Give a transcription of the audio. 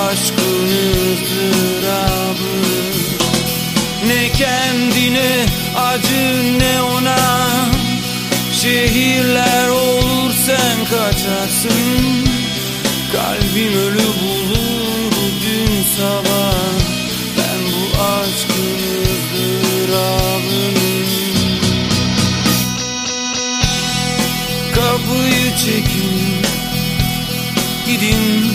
aşkın ızdırabı. Ne kendine acı ne ona, şehirler olur sen kaçarsın. Kalbim ölü bulur bugün sabah, ben bu aşkın ızdırabını. Kapıyı çekin gidin